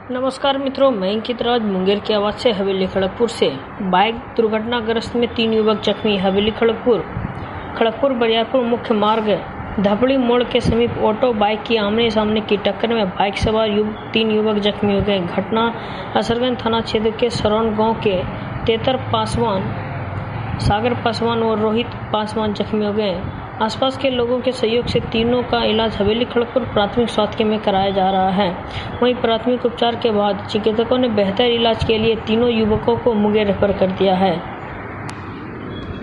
नमस्कार मित्रों, मैं अंकित राज मुंगेर की आवाज से हवेली खड़गपुर से। बाइक दुर्घटनाग्रस्त में 3 युवक जख्मी। हवेली खड़गपुर बरियारपुर मुख्य मार्ग धपड़ी मोड़ के समीप ऑटो बाइक की आमने सामने की टक्कर में बाइक सवार 3 युवक जख्मी हो गए। घटना असरगंज थाना क्षेत्र के सरौन गांव के तेतर पासवान, सागर पासवान और रोहित पासवान जख्मी हो गए। आसपास के लोगों के सहयोग से तीनों का इलाज हवेली खड़गपुर प्राथमिक स्वास्थ्य केंद्र में कराया जा रहा है। वहीं प्राथमिक उपचार के बाद चिकित्सकों ने बेहतर इलाज के लिए तीनों युवकों को मुंगेर रेफर कर दिया है।